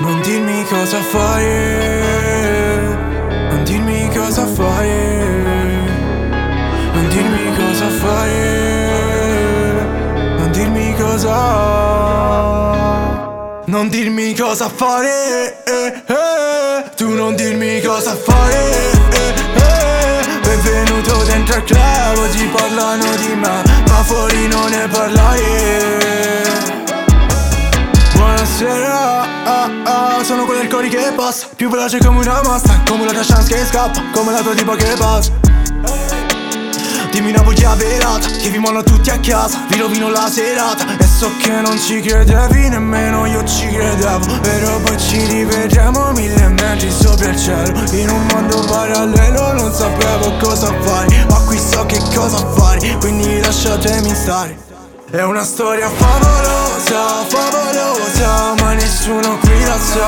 Non dirmi cosa fare, non dirmi cosa fare, non dirmi cosa fare, non dirmi cosa, non dirmi cosa fare, tu non dirmi cosa fare, benvenuto dentro al club, oggi parlano di me, ma fuori non ne parlare. Buonasera, sono quello del cori che passa, più veloce come una massa, come la chance che scappa, come la tua tipa che passa. Dimmi una bugia velata, che vi mollano tutti a casa, vi rovino la serata. E so che non ci credevi, nemmeno io ci credevo, però poi ci rivedremo 1000 metri sopra il cielo. In un mondo parallelo non sapevo cosa fare, ma qui so che cosa fare, quindi lasciatemi stare. È una storia favolosa, favolosa, ma nessuno qui la sa.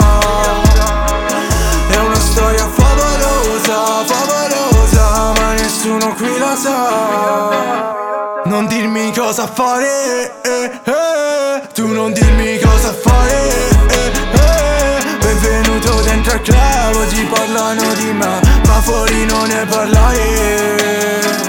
È una storia favolosa, favolosa, ma nessuno qui la sa. Non dirmi cosa fare, tu non dirmi cosa fare, benvenuto dentro al club, oggi parlano di me, ma fuori non ne parlare.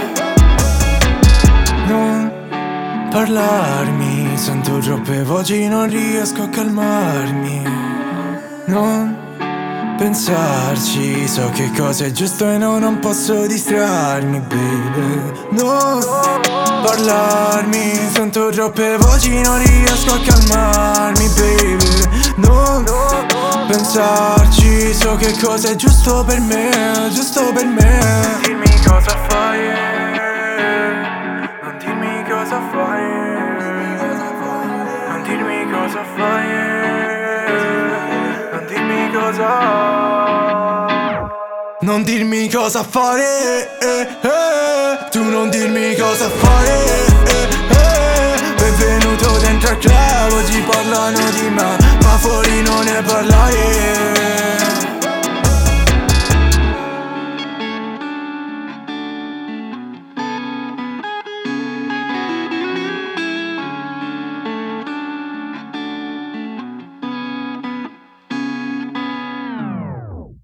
Non parlarmi, sento troppe voci, non riesco a calmarmi. Non pensarci, so che cosa è giusto e non posso distrarmi, baby. Non parlarmi, sento troppe voci, non riesco a calmarmi, baby. Non pensarci, so che cosa è giusto per me, giusto per me. Dimmi cosa fai, non dirmi cosa fai, non dirmi cosa fai, non dirmi cosa, non dirmi cosa fare, tu non dirmi cosa fare, benvenuto dentro al club, oggi parlano di me, ma fuori non ne parlare.